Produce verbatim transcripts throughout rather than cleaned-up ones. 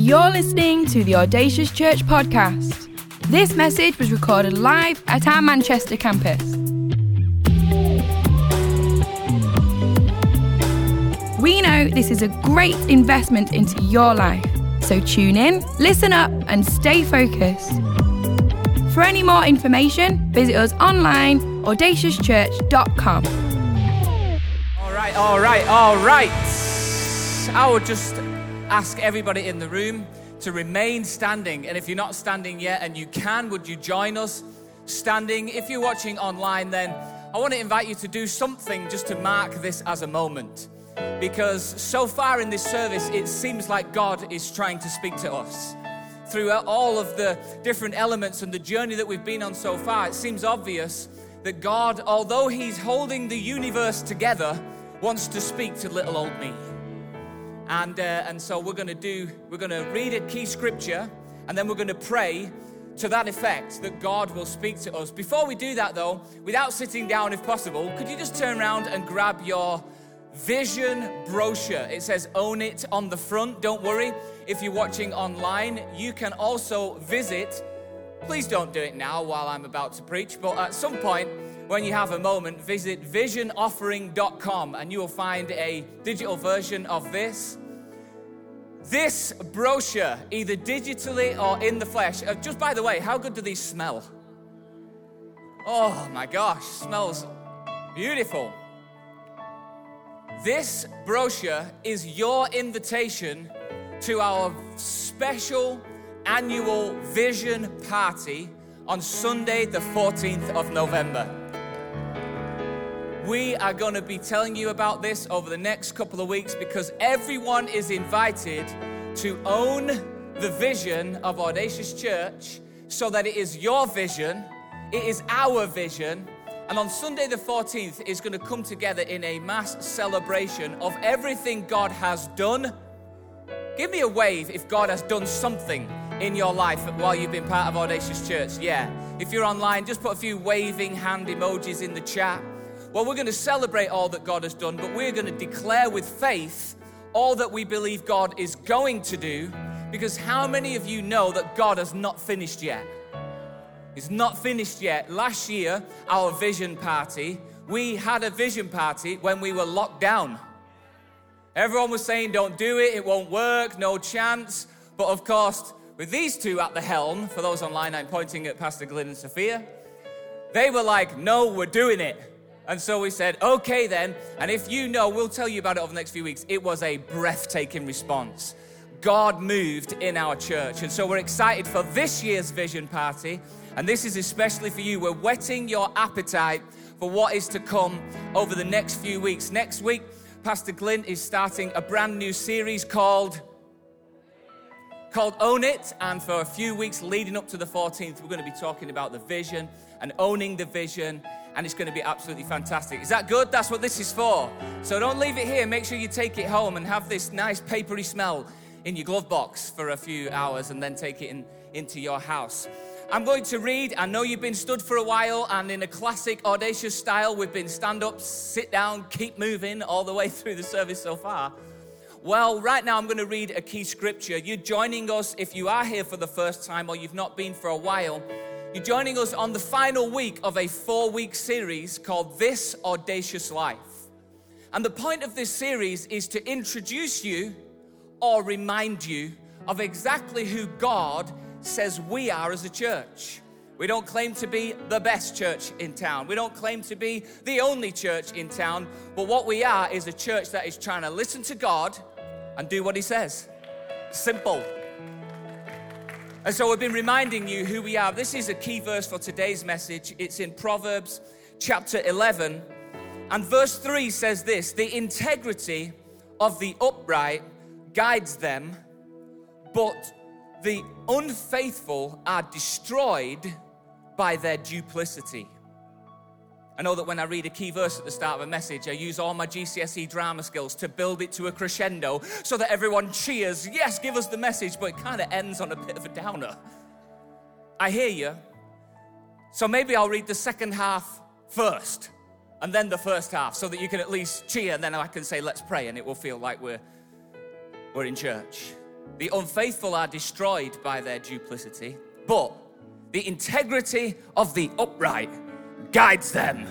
You're listening to the Audacious Church podcast. This message was recorded live at our Manchester campus. We know this is a great investment into your life, so tune in, listen up, and stay focused. For any more information, visit us online, audacious church dot com. All right, all right, all right. I would just ask everybody in the room to remain standing. And if you're not standing yet and you can, would you join us standing? If you're watching online, then I want to invite you to do something just to mark this as a moment. Because so far in this service, it seems like God is trying to speak to us. Throughout all of the different elements and the journey that we've been on so far, it seems obvious that God, although He's holding the universe together, wants to speak to little old me. And uh, and so we're going to do, we're going to read a key scripture, and then we're going to pray to that effect that God will speak to us. Before we do that though, without sitting down if possible, could you just turn around and grab your vision brochure? It says Own It on the front. Don't worry, if you're watching online, you can also visit. Please don't do it now while I'm about to preach, but at some point when you have a moment, visit vision offering dot com and you will find a digital version of this. This brochure, either digitally or in the flesh. Uh, just by the way, how good do these smell? Oh my gosh, smells beautiful. This brochure is your invitation to our special annual vision party on Sunday, the fourteenth of November. We are going to be telling you about this over the next couple of weeks because everyone is invited to own the vision of Audacious Church so that it is your vision, it is our vision, and on Sunday the fourteenth is going to come together in a mass celebration of everything God has done. Give me a wave if God has done something in your life while you've been part of Audacious Church. Yeah. If you're online, just put a few waving hand emojis in the chat. Well, we're going to celebrate all that God has done, but we're going to declare with faith all that we believe God is going to do, because how many of you know that God has not finished yet? He's not finished yet. Last year, our vision party, we had a vision party when we were locked down. Everyone was saying, don't do it, it won't work, no chance. But of course, with these two at the helm, for those online, I'm pointing at Pastor Glenn and Sophia, they were like, no, we're doing it. And so we said, okay then, and if you know, we'll tell you about it over the next few weeks. It was a breathtaking response. God moved in our church. And so we're excited for this year's vision party. And this is especially for you. We're whetting your appetite for what is to come over the next few weeks. Next week, Pastor Glenn is starting a brand new series called, called Own It. And for a few weeks leading up to the fourteenth, we're going to be talking about the vision and owning the vision. And it's going to be absolutely fantastic. Is that good? That's what this is for. So don't leave it here. Make sure you take it home and have this nice papery smell in your glove box for a few hours and then take it in, into your house. I'm going to read. I know you've been stood for a while, and in a classic Audacious style, we've been stand up, sit down, keep moving all the way through the service so far. Well, right now I'm going to read a key scripture. You're joining us if you are here for the first time or you've not been for a while. You're joining us on the final week of a four-week series called This Audacious Life. And the point of this series is to introduce you or remind you of exactly who God says we are as a church. We don't claim to be the best church in town. We don't claim to be the only church in town. But what we are is a church that is trying to listen to God and do what He says. Simple. And so we've been reminding you who we are. This is a key verse for today's message. It's in Proverbs chapter eleven. And verse three says this: the integrity of the upright guides them, but the unfaithful are destroyed by their duplicity. I know that when I read a key verse at the start of a message, I use all my G C S E drama skills to build it to a crescendo so that everyone cheers, yes, give us the message, but it kind of ends on a bit of a downer. I hear you. So maybe I'll read the second half first and then the first half so that you can at least cheer, and then I can say, let's pray, and it will feel like we're, we're in church. The unfaithful are destroyed by their duplicity, but the integrity of the upright guides them.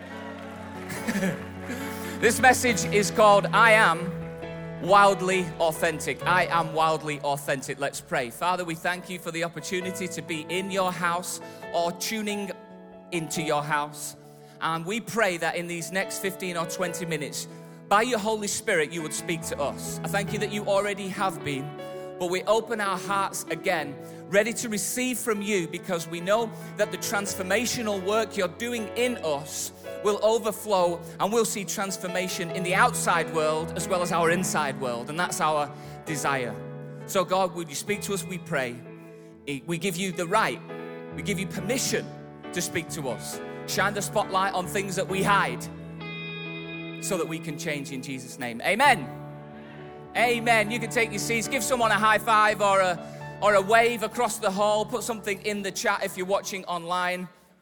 This message is called I Am Wildly Authentic. I am wildly authentic. Let's pray. Father, we thank you for the opportunity to be in your house or tuning into your house. And we pray that in these next fifteen or twenty minutes, by your Holy Spirit, you would speak to us. I thank you that you already have been, but we open our hearts again, ready to receive from you, because we know that the transformational work you're doing in us will overflow, and we'll see transformation in the outside world as well as our inside world, and that's our desire. So God, would you speak to us, we pray. We give you the right, we give you permission to speak to us. Shine the spotlight on things that we hide so that we can change in Jesus' name. Amen. Amen. You can take your seats, give someone a high five or a, or a wave across the hall, put something in the chat if you're watching online.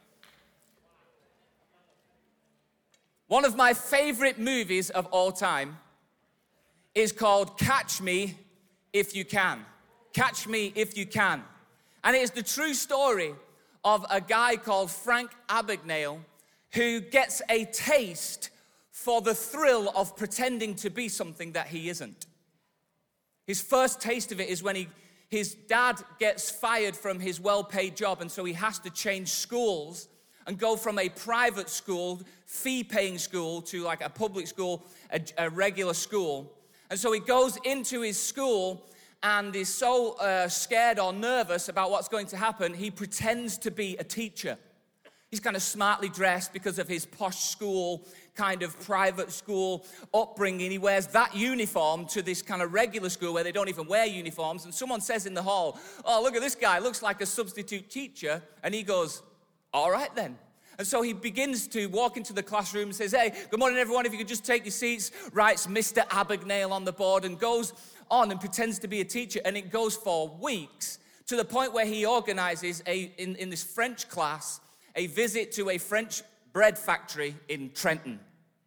One of my favorite movies of all time is called Catch Me If You Can. Catch Me If You Can. And it is the true story of a guy called Frank Abagnale who gets a taste for the thrill of pretending to be something that he isn't. His first taste of it is when he, his dad gets fired from his well-paid job, and so he has to change schools and go from a private school, fee-paying school, to like a public school, a, a regular school. And so he goes into his school and is so uh, scared or nervous about what's going to happen, he pretends to be a teacher. He's kind of smartly dressed because of his posh school, kind of private school upbringing. He wears that uniform to this kind of regular school where they don't even wear uniforms. And someone says in the hall, "Oh, look at this guy, looks like a substitute teacher." And he goes, "All right then." And so he begins to walk into the classroom and says, "Hey, good morning everyone, if you could just take your seats," writes Mister Abagnale on the board and goes on and pretends to be a teacher. And it goes for weeks to the point where he organizes a in, in this French class a visit to a French bread factory in Trenton,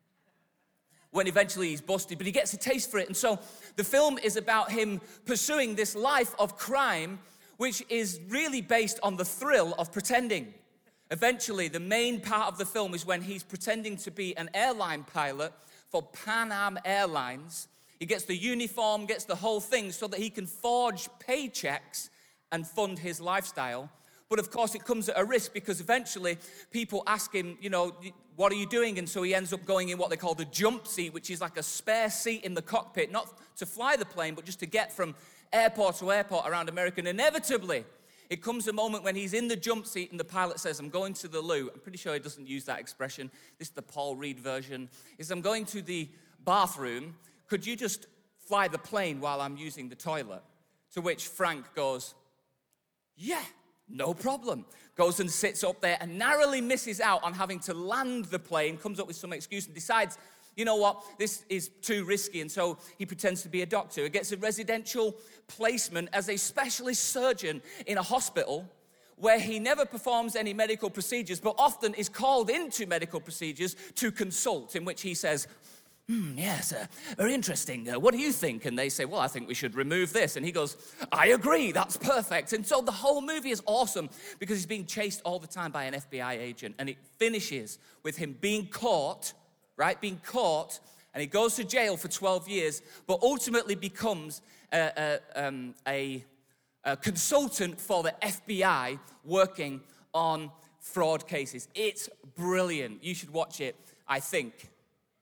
when eventually he's busted, but he gets a taste for it. And so the film is about him pursuing this life of crime, which is really based on the thrill of pretending. Eventually, the main part of the film is when he's pretending to be an airline pilot for Pan Am Airlines. He gets the uniform, gets the whole thing so that he can forge paychecks and fund his lifestyle. But of course, it comes at a risk, because eventually people ask him, you know, "What are you doing?" And so he ends up going in what they call the jump seat, which is like a spare seat in the cockpit, not to fly the plane, but just to get from airport to airport around America. And inevitably, it comes a moment when he's in the jump seat and the pilot says, "I'm going to the loo." I'm pretty sure he doesn't use that expression. This is the Paul Reed version. He says, "I'm going to the bathroom. Could you just fly the plane while I'm using the toilet?" To which Frank goes, "Yeah, no problem." Goes and sits up there and narrowly misses out on having to land the plane, comes up with some excuse and decides, you know what, this is too risky. And so he pretends to be a doctor. He gets a residential placement as a specialist surgeon in a hospital where he never performs any medical procedures, but often is called into medical procedures to consult, in which he says, Hmm, yes, uh, very interesting. Uh, what do you think? And they say, "Well, I think we should remove this." And he goes, "I agree, that's perfect." And so the whole movie is awesome because he's being chased all the time by an F B I agent. And it finishes with him being caught, right, being caught, and he goes to jail for twelve years, but ultimately becomes a, a, um, a, a consultant for the F B I working on fraud cases. It's brilliant. You should watch it, I think.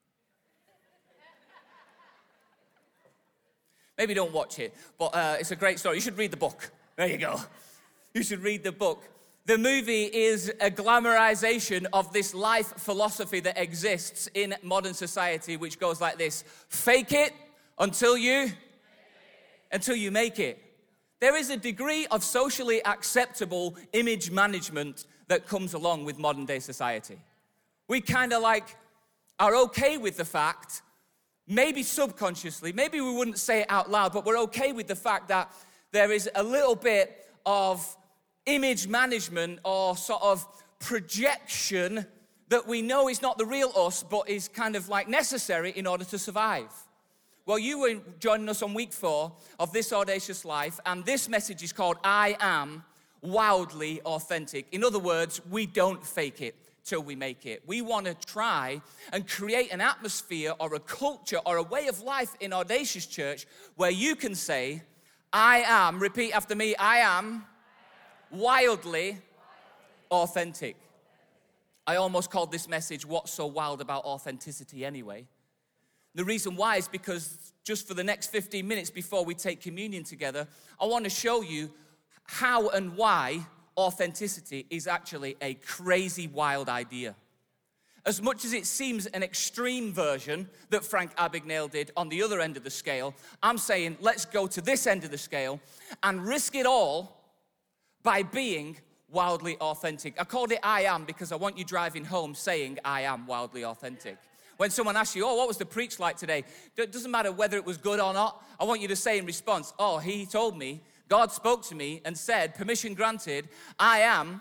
Maybe don't watch it, but uh, it's a great story. You should read the book. There you go. You should read the book. The movie is a glamorization of this life philosophy that exists in modern society, which goes like this: fake it until you, until you make it. There is a degree of socially acceptable image management that comes along with modern day society. We kind of like are okay with the fact, maybe subconsciously, maybe we wouldn't say it out loud, but we're okay with the fact that there is a little bit of image management or sort of projection that we know is not the real us, but is kind of like necessary in order to survive. Well, you were joining us on week four of This Audacious Life, and this message is called I Am Wildly Authentic. In other words, we don't fake it till we make it. We want to try and create an atmosphere or a culture or a way of life in Audacious Church where you can say, I am, repeat after me, I am wildly authentic. I almost called this message, What's So Wild About Authenticity Anyway? The reason why is because just for the next fifteen minutes before we take communion together, I want to show you how and why authenticity is actually a crazy, wild idea. As much as it seems an extreme version that Frank Abagnale did on the other end of the scale, I'm saying let's go to this end of the scale and risk it all by being wildly authentic. I called it I Am because I want you driving home saying I am wildly authentic. When someone asks you, oh, what was the preach like today? It doesn't matter whether it was good or not. I want you to say in response, oh, he told me, God spoke to me and said, permission granted, I am,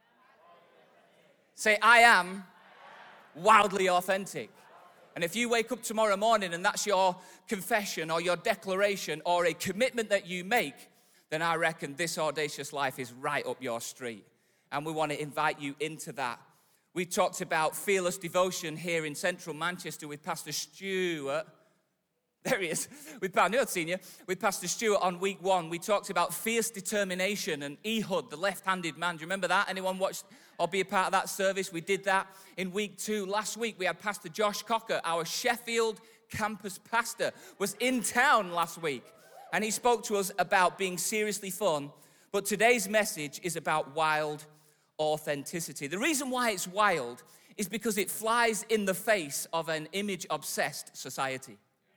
say, I am wildly authentic. And if you wake up tomorrow morning and that's your confession or your declaration or a commitment that you make, then I reckon This Audacious Life is right up your street. And we want to invite you into that. We talked about fearless devotion here in central Manchester with Pastor Stuart. There he is. With I knew I'd seen you. With Pastor Stuart on week one, we talked about fierce determination and Ehud, the left-handed man. Do you remember that? Anyone watch or be a part of that service? We did that in week two. Last week, we had Pastor Josh Cocker, our Sheffield campus pastor, was in town last week. And he spoke to us about being seriously fun. But today's message is about wild authenticity. The reason why it's wild is because it flies in the face of an image-obsessed society.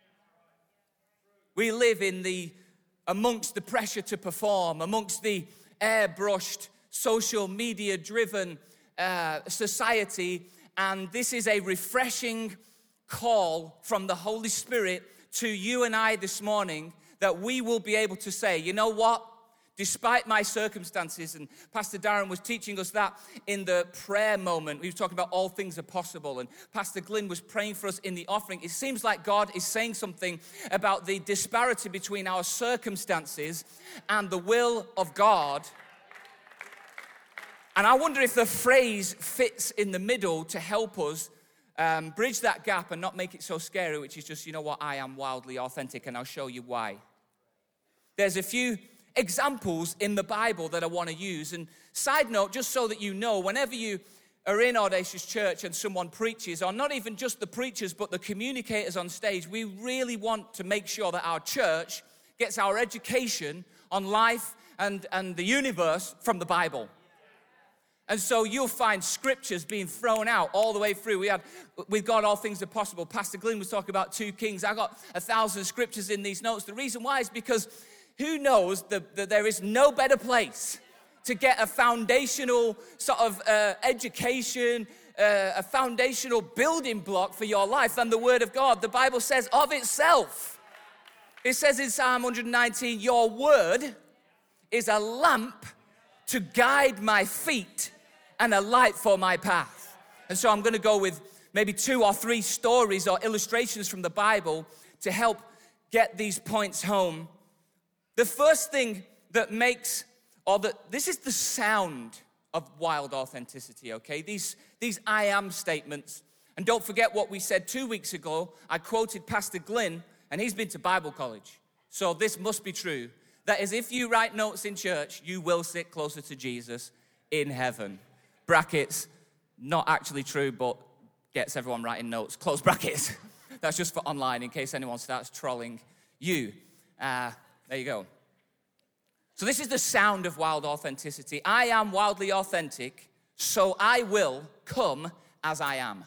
We live in the, amongst the pressure to perform, amongst the airbrushed, social media-driven uh, society, and this is a refreshing call from the Holy Spirit to you and I this morning that we will be able to say, you know what? Despite my circumstances, and Pastor Darren was teaching us that in the prayer moment. We were talking about all things are possible, and Pastor Glynn was praying for us in the offering. It seems like God is saying something about the disparity between our circumstances and the will of God. And I wonder if the phrase fits in the middle to help us um, bridge that gap and not make it so scary, which is just, you know what, I am wildly authentic, and I'll show you why. There's a few examples in the Bible that I want to use. And side note, just so that you know, whenever you are in Audacious Church and someone preaches, or not even just the preachers, but the communicators on stage, we really want to make sure that our church gets our education on life and, and the universe from the Bible. And so you'll find scriptures being thrown out all the way through. We had, with God, all things are possible. Pastor Glynn was talking about two kings. I got a thousand scriptures in these notes. The reason why is because who knows that, that there is no better place to get a foundational sort of uh, education, uh, a foundational building block for your life than the Word of God. The Bible says of itself, it says in Psalm one nineteen, your word is a lamp to guide my feet and a light for my path. And so I'm going to go with maybe two or three stories or illustrations from the Bible to help get these points home. The first thing that makes, or that this is the sound of wild authenticity, okay? These, these I am statements. And don't forget what we said two weeks ago. I quoted Pastor Glynn, and he's been to Bible college. So this must be true. That is, if you write notes in church, you will sit closer to Jesus in heaven. Brackets, not actually true, but gets everyone writing notes. Close brackets. That's just for online in case anyone starts trolling you. Uh, there you go. So this is the sound of wild authenticity. I am wildly authentic, so I will come as I am.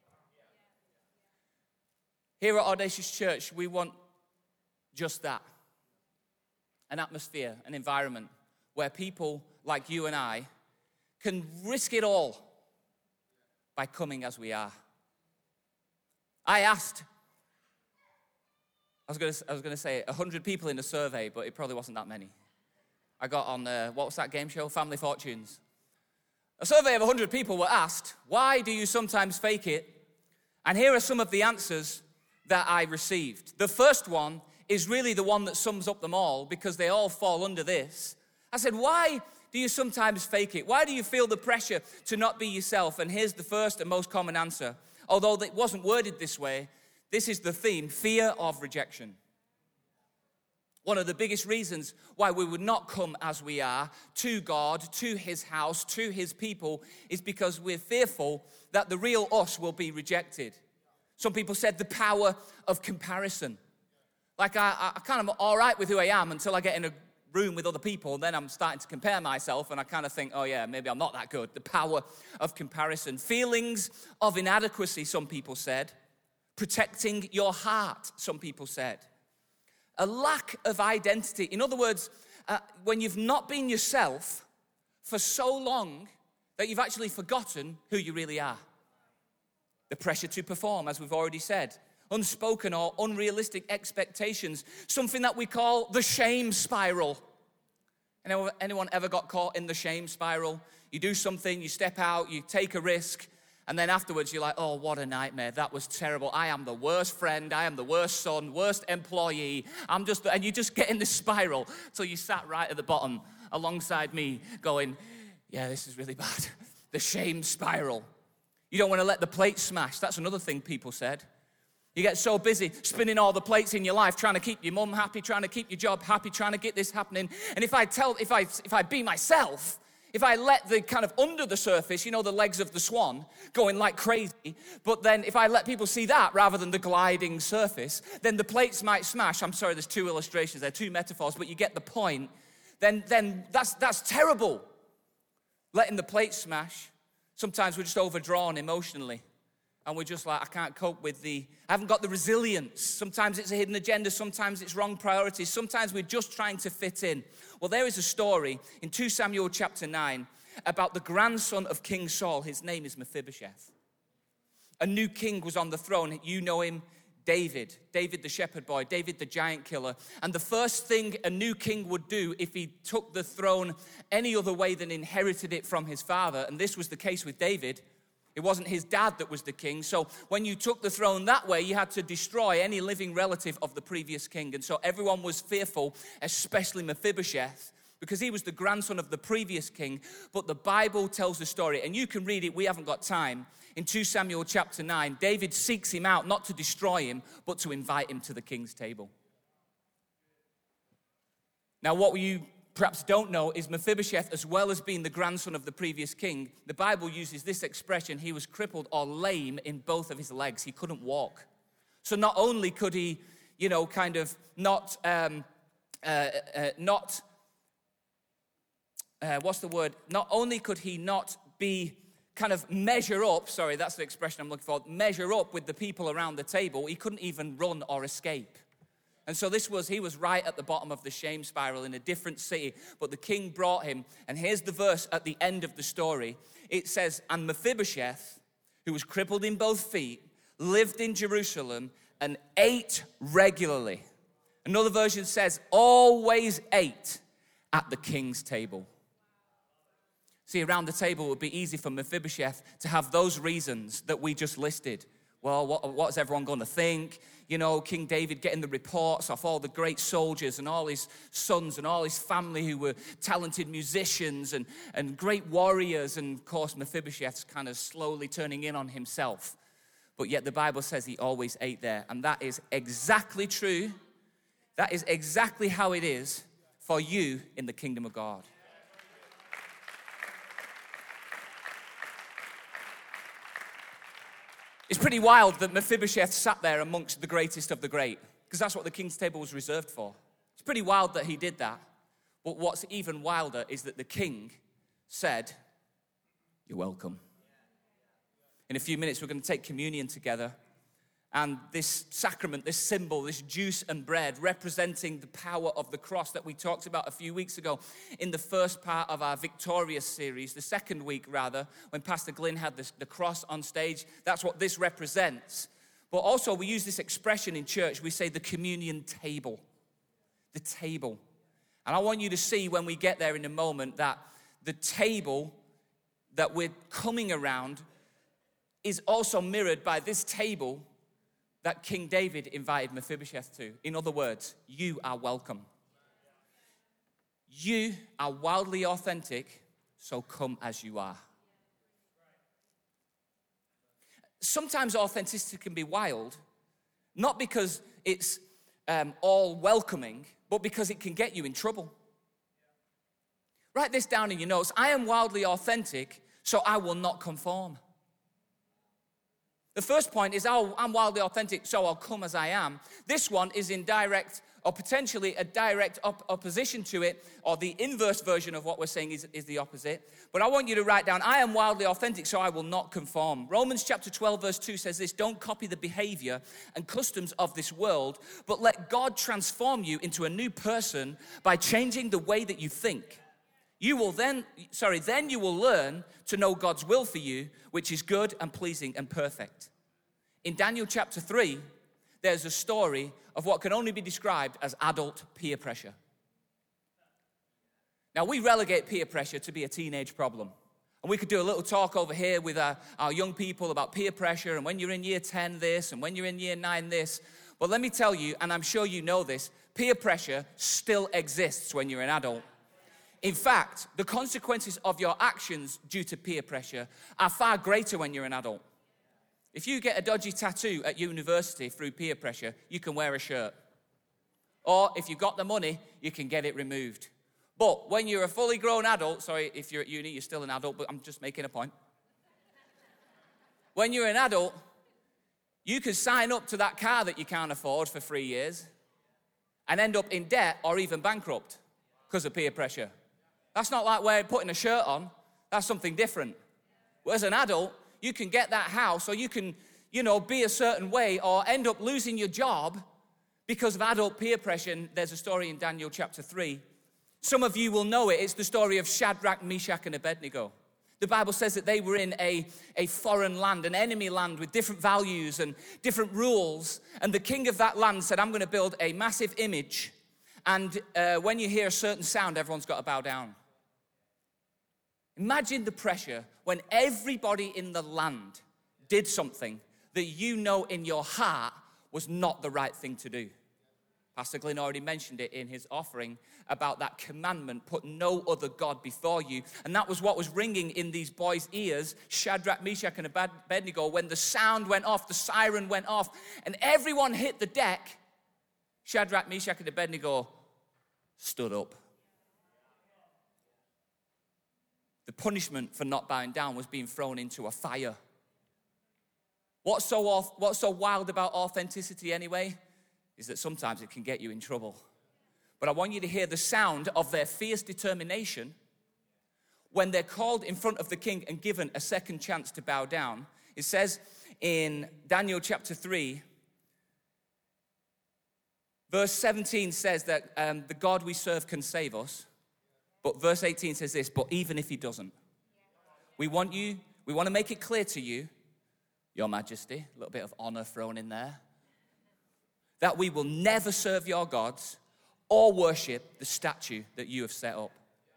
Here at Audacious Church, we want just that. An atmosphere, an environment where people like you and I can risk it all by coming as we are. I asked, I was going to, I was going to say one hundred people in a survey, but it probably wasn't that many. I got on, uh, what was that game show? Family Fortunes. A survey of one hundred people were asked, why do you sometimes fake it? And here are some of the answers that I received. The first one is really the one that sums up them all because they all fall under this. I said, why do you sometimes fake it? Why do you feel the pressure to not be yourself? And here's the first and most common answer. Although it wasn't worded this way, this is the theme: fear of rejection. One of the biggest reasons why we would not come as we are to God, to his house, to his people, is because we're fearful that the real us will be rejected. Some people said the power of comparison. Like I, I kind of all right with who I am until I get in a room with other people, then I'm starting to compare myself and I kind of think, oh yeah, maybe I'm not that good. The power of comparison. Feelings of inadequacy, some people said. Protecting your heart, some people said. A lack of identity. In other words, uh, when you've not been yourself for so long that you've actually forgotten who you really are. The pressure to perform, as we've already said. Unspoken or unrealistic expectations. Something that we call the shame spiral. Anyone, anyone ever got caught in the shame spiral? You do something, you step out, you take a risk, and then afterwards you're like, oh, what a nightmare. That was terrible. I am the worst friend. I am the worst son, worst employee. I'm just, and you just get in this spiral till you sat right at the bottom alongside me going, yeah, this is really bad. The shame spiral. You don't want to let the plate smash. That's another thing people said. You get so busy spinning all the plates in your life, trying to keep your mum happy, trying to keep your job happy, trying to get this happening. And if I tell, if I, if I be myself, if I let the kind of under the surface, you know, the legs of the swan going like crazy, but then if I let people see that rather than the gliding surface, then the plates might smash. I'm sorry, there's two illustrations there, two metaphors, but you get the point. Then, then that's that's terrible. Letting the plates smash. Sometimes we're just overdrawn emotionally. And we're just like, I can't cope with the, I haven't got the resilience. Sometimes it's a hidden agenda. Sometimes it's wrong priorities. Sometimes we're just trying to fit in. Well, there is a story in Second Samuel chapter nine about the grandson of King Saul. His name is Mephibosheth. A new king was on the throne. You know him, David. David the shepherd boy. David the giant killer. And the first thing a new king would do if he took the throne any other way than inherited it from his father, and this was the case with David. It wasn't his dad that was the king. So when you took the throne that way, you had to destroy any living relative of the previous king. And so everyone was fearful, especially Mephibosheth, because he was the grandson of the previous king. But the Bible tells the story, and you can read it, we haven't got time. In Second Samuel chapter nine, David seeks him out, not to destroy him, but to invite him to the king's table. Now what you perhaps don't know is Mephibosheth, as well as being the grandson of the previous king, the Bible uses this expression: he was crippled or lame in both of his legs. He couldn't walk. So not only could he, you know, kind of not, um, uh, uh, not, uh, what's the word? Not only could he not be kind of measure up, sorry, that's the expression I'm looking for, measure up with the people around the table, he couldn't even run or escape. And so this was, he was right at the bottom of the shame spiral in a different city. But the king brought him. And here's the verse at the end of the story. It says, and Mephibosheth, who was crippled in both feet, lived in Jerusalem and ate regularly. Another version says, always ate at the king's table. See, around the table it would be easy for Mephibosheth to have those reasons that we just listed. Well, what, what's everyone going to think? You know, King David getting the reports off all the great soldiers and all his sons and all his family who were talented musicians and, and great warriors. And, of course, Mephibosheth's kind of slowly turning in on himself. But yet the Bible says he always ate there. And that is exactly true. That is exactly how it is for you in the kingdom of God. It's pretty wild that Mephibosheth sat there amongst the greatest of the great, because that's what the king's table was reserved for. It's pretty wild that he did that. But what's even wilder is that the king said, you're welcome. In a few minutes, we're going to take communion together. And this sacrament, this symbol, this juice and bread representing the power of the cross that we talked about a few weeks ago in the first part of our Victorious series, the second week rather, when Pastor Glynn had this, the cross on stage. That's what this represents. But also we use this expression in church. We say the communion table. The table. And I want you to see when we get there in a moment that the table that we're coming around is also mirrored by this table that King David invited Mephibosheth to. In other words, you are welcome. You are wildly authentic, so come as you are. Sometimes authenticity can be wild, not because it's um, all welcoming, but because it can get you in trouble. Write this down in your notes. I am wildly authentic, so I will not conform. The first point is, oh, I'm wildly authentic, so I'll come as I am. This one is in direct, or potentially a direct op- opposition to it, or the inverse version of what we're saying is, is the opposite. But I want you to write down, I am wildly authentic, so I will not conform. Romans chapter twelve, verse two says this, don't copy the behavior and customs of this world, but let God transform you into a new person by changing the way that you think. You will then, sorry, then you will learn to know God's will for you, which is good and pleasing and perfect. In Daniel chapter three, there's a story of what can only be described as adult peer pressure. Now, we relegate peer pressure to be a teenage problem. And we could do a little talk over here with our, our young people about peer pressure, and when you're in year ten this, and when you're in year nine this. But let me tell you, and I'm sure you know this, peer pressure still exists when you're an adult. In fact, the consequences of your actions due to peer pressure are far greater when you're an adult. If you get a dodgy tattoo at university through peer pressure, you can wear a shirt. Or if you've got the money, you can get it removed. But when you're a fully grown adult, sorry, if you're at uni, you're still an adult, but I'm just making a point. When you're an adult, you can sign up to that car that you can't afford for three years and end up in debt or even bankrupt because of peer pressure. That's not like wearing putting a shirt on. That's something different. As an adult, you can get that house, or you can, you know, be a certain way, or end up losing your job because of adult peer pressure. And there's a story in Daniel chapter three. Some of you will know it. It's the story of Shadrach, Meshach, and Abednego. The Bible says that they were in a, a foreign land, an enemy land with different values and different rules. And the king of that land said, I'm going to build a massive image. And uh, when you hear a certain sound, everyone's got to bow down. Imagine the pressure when everybody in the land did something that you know in your heart was not the right thing to do. Pastor Glynn already mentioned it in his offering about that commandment, put no other God before you. And that was what was ringing in these boys' ears, Shadrach, Meshach, and Abednego, when the sound went off, the siren went off, and everyone hit the deck. Shadrach, Meshach, and Abednego stood up. The punishment for not bowing down was being thrown into a fire. What's so, what's so wild about authenticity anyway is that sometimes it can get you in trouble. But I want you to hear the sound of their fierce determination when they're called in front of the king and given a second chance to bow down. It says in Daniel chapter three, verse seventeen says that um, the God we serve can save us. But verse eighteen says this, but even if he doesn't, we want you, we want to make it clear to you, Your Majesty, a little bit of honor thrown in there, that we will never serve your gods or worship the statue that you have set up.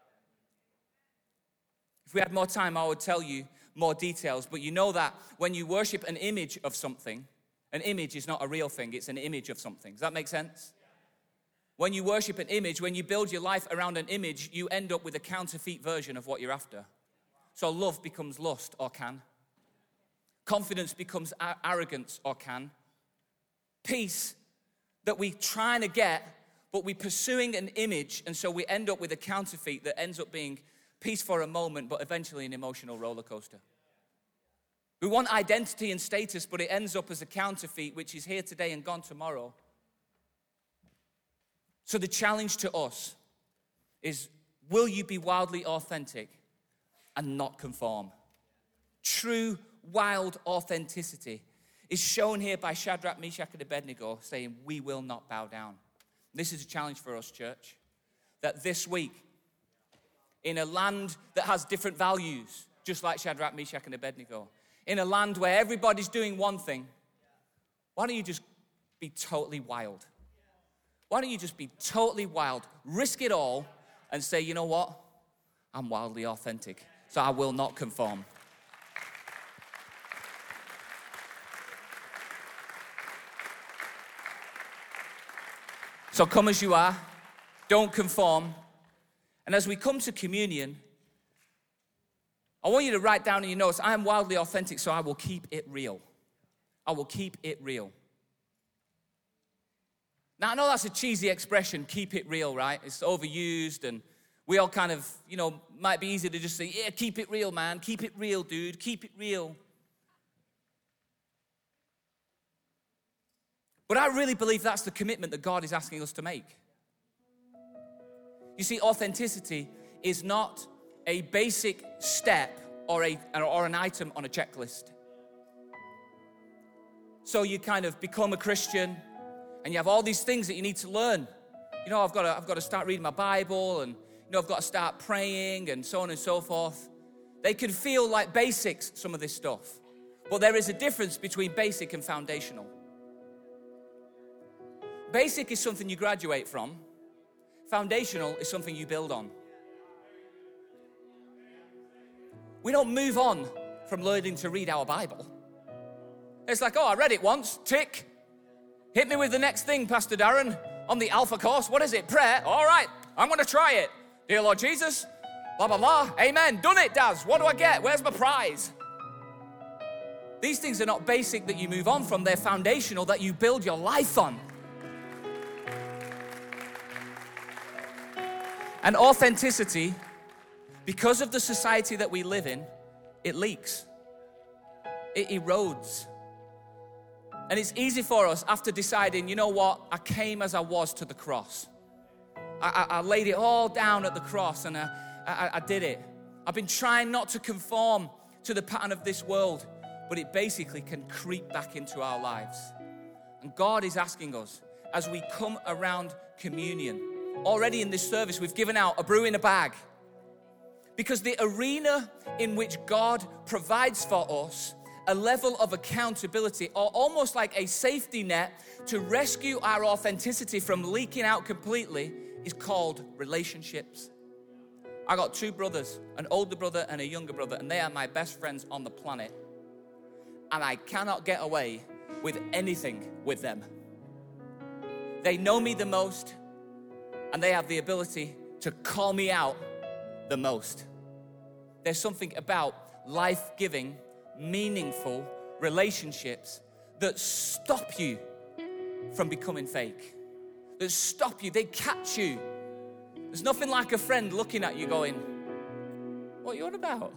If we had more time, I would tell you more details, but you know that when you worship an image of something, an image is not a real thing, it's an image of something. Does that make sense? When you worship an image, when you build your life around an image, you end up with a counterfeit version of what you're after. So love becomes lust, or can. Confidence becomes arrogance, or can. Peace that we're trying to get, but we're pursuing an image, and so we end up with a counterfeit that ends up being peace for a moment, but eventually an emotional roller coaster. We want identity and status, but it ends up as a counterfeit, which is here today and gone tomorrow. So the challenge to us is, will you be wildly authentic and not conform? True, wild authenticity is shown here by Shadrach, Meshach, and Abednego saying, we will not bow down. This is a challenge for us, church, that this week, in a land that has different values, just like Shadrach, Meshach, and Abednego, in a land where everybody's doing one thing, why don't you just be totally wild? Why don't you just be totally wild, risk it all, and say, you know what? I'm wildly authentic, so I will not conform. So come as you are. Don't conform. And as we come to communion, I want you to write down in your notes, I am wildly authentic, so I will keep it real. I will keep it real. Now, I know that's a cheesy expression, keep it real, right? It's overused, and we all kind of, you know, might be easy to just say, yeah, keep it real, man. Keep it real, dude. Keep it real. But I really believe that's the commitment that God is asking us to make. You see, authenticity is not a basic step or, a, or an item on a checklist. So you kind of become a Christian and you have all these things that you need to learn. You know, I've got to, I've got to start reading my Bible, and, you know, I've got to start praying and so on and so forth. They can feel like basics, some of this stuff. But there is a difference between basic and foundational. Basic is something you graduate from. Foundational is something you build on. We don't move on from learning to read our Bible. It's like, oh, I read it once, tick. Hit me with the next thing, Pastor Darren, on the Alpha course. What is it? Prayer? All right, I'm going to try it. Dear Lord Jesus, blah, blah, blah. Amen. Done it, Daz. What do I get? Where's my prize? These things are not basic that you move on from. They're foundational that you build your life on. And authenticity, because of the society that we live in, it leaks. It erodes. And it's easy for us after deciding, you know what, I came as I was to the cross. I, I, I laid it all down at the cross and I, I, I did it. I've been trying not to conform to the pattern of this world, but it basically can creep back into our lives. And God is asking us, as we come around communion, already in this service, we've given out a brew in a bag. Because the arena in which God provides for us a level of accountability, or almost like a safety net to rescue our authenticity from leaking out completely, is called relationships. I got two brothers, an older brother and a younger brother, and they are my best friends on the planet. And I cannot get away with anything with them. They know me the most, and they have the ability to call me out the most. There's something about life-giving, meaningful relationships that stop you from becoming fake. That stop you, they catch you. There's nothing like a friend looking at you going, what are you on about?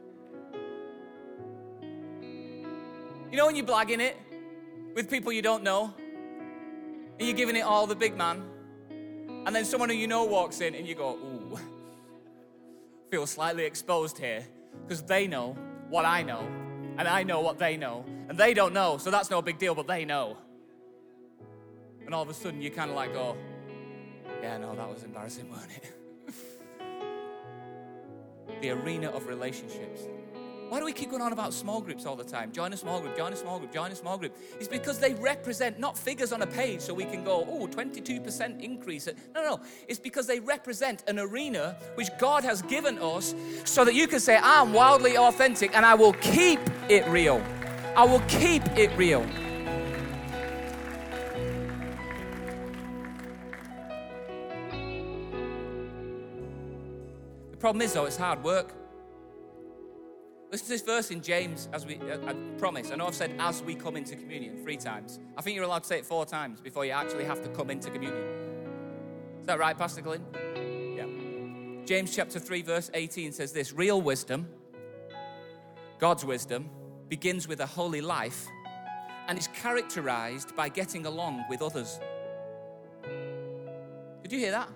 You know when you're blagging it with people you don't know, and you're giving it all the big man, and then someone who you know walks in and you go, ooh, feel slightly exposed here, because they know what I know, and I know what they know, and they don't know, so that's no big deal, but they know. And all of a sudden you kind of like go, yeah, no, that was embarrassing, wasn't it? The arena of relationships. Why do we keep going on about small groups all the time? Join a small group, join a small group, join a small group. It's because they represent not figures on a page so we can go, oh, twenty-two percent increase. No, no, no. It's because they represent an arena which God has given us so that you can say, I'm wildly authentic and I will keep it real. I will keep it real. The problem is, though, it's hard work. Listen to this verse in James, as we, I, I promise. I know I've said as we come into communion three times. I think you're allowed to say it four times before you actually have to come into communion. Is that right, Pastor Glenn? Yeah. James chapter three, verse eighteen says this, real wisdom, God's wisdom, begins with a holy life and is characterized by getting along with others. Did you hear that?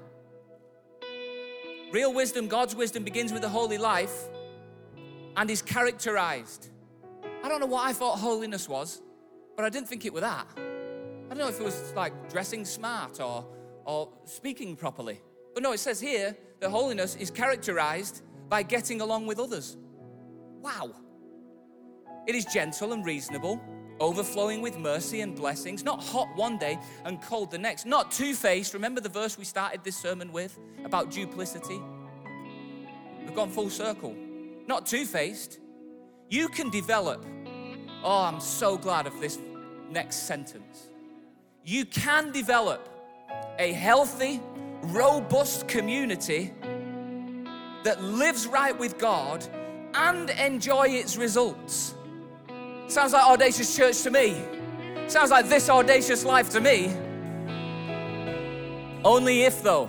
Real wisdom, God's wisdom, begins with a holy life and is characterized. I don't know what I thought holiness was, but I didn't think it was that. I don't know if it was like dressing smart or, or speaking properly. But no, it says here that holiness is characterized by getting along with others. Wow. It is gentle and reasonable, overflowing with mercy and blessings, not hot one day and cold the next, not two-faced. Remember the verse we started this sermon with about duplicity? We've gone full circle. Not two-faced. You can develop, oh, I'm so glad of this next sentence. You can develop a healthy, robust community that lives right with God and enjoy its results. Sounds like Audacious Church to me. Sounds like this audacious life to me. Only if, though,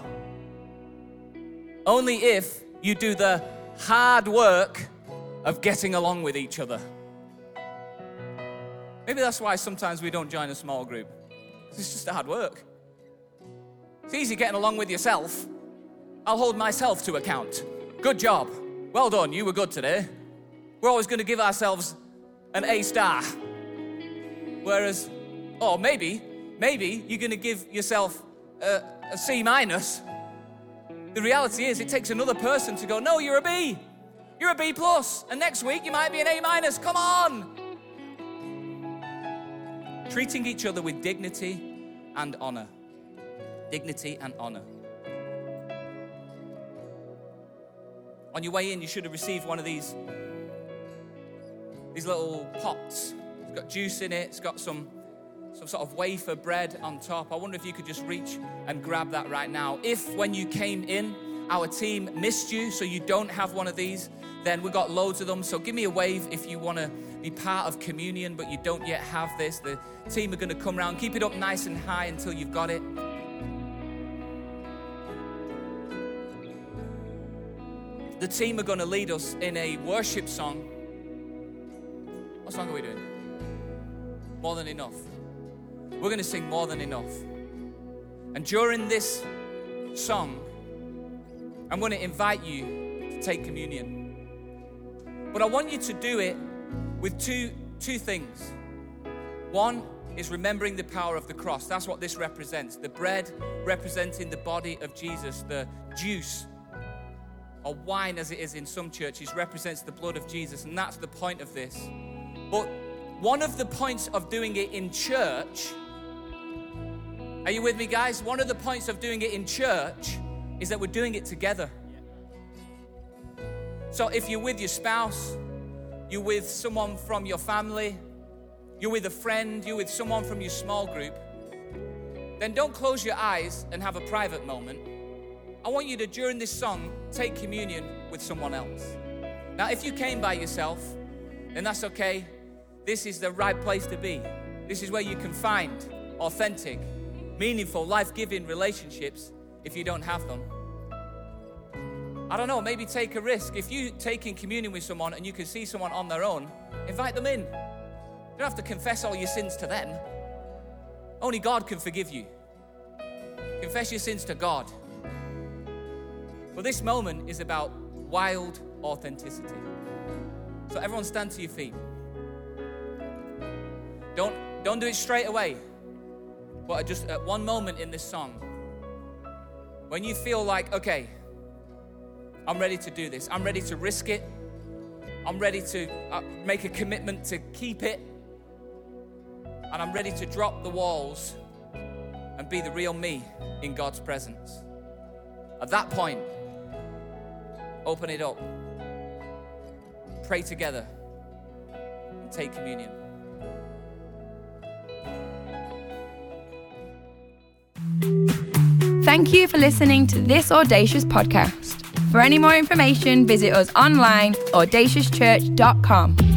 only if you do the hard work of getting along with each other. Maybe that's why sometimes we don't join a small group. It's just hard work. It's easy getting along with yourself. I'll hold myself to account. Good job. Well done, you were good today. We're always going to give ourselves an A star. Whereas, or maybe, maybe you're going to give yourself a, a C minus. The reality is it takes another person to go, no, you're a B. You're a B plus. And next week you might be an A minus. Come on. Treating each other with dignity and honor. Dignity and honor. On your way in, you should have received one of these, these little pots. It's got juice in it. It's got some, some sort of wafer bread on top. I wonder if you could just reach and grab that right now. If when you came in, our team missed you, so you don't have one of these, then we've got loads of them. So give me a wave if you want to be part of communion, but you don't yet have this. The team are going to come around. Keep it up nice and high until you've got it. The team are going to lead us in a worship song. What song are we doing? More Than Enough. We're going to sing More Than Enough. And during this song, I'm going to invite you to take communion. But I want you to do it with two, two things. One is remembering the power of the cross. That's what this represents. The bread representing the body of Jesus. The juice, or wine as it is in some churches, represents the blood of Jesus. And that's the point of this. But one of the points of doing it in church, are you with me, guys? One of the points of doing it in church is that we're doing it together. So if you're with your spouse, you're with someone from your family, you're with a friend, you're with someone from your small group, then don't close your eyes and have a private moment. I want you to, during this song, take communion with someone else. Now, if you came by yourself, then that's okay. This is the right place to be. This is where you can find authentic, meaningful, life-giving relationships if you don't have them. I don't know, maybe take a risk. If you're taking communion with someone and you can see someone on their own, invite them in. You don't have to confess all your sins to them. Only God can forgive you. Confess your sins to God. But this moment is about wild authenticity. So everyone stand to your feet. Don't, don't do it straight away. But just at one moment in this song, when you feel like, okay, I'm ready to do this. I'm ready to risk it. I'm ready to uh, make a commitment to keep it. And I'm ready to drop the walls and be the real me in God's presence. At that point, open it up. Pray together and take communion. Thank you for listening to this Audacious podcast. For any more information, visit us online, audacious church dot com.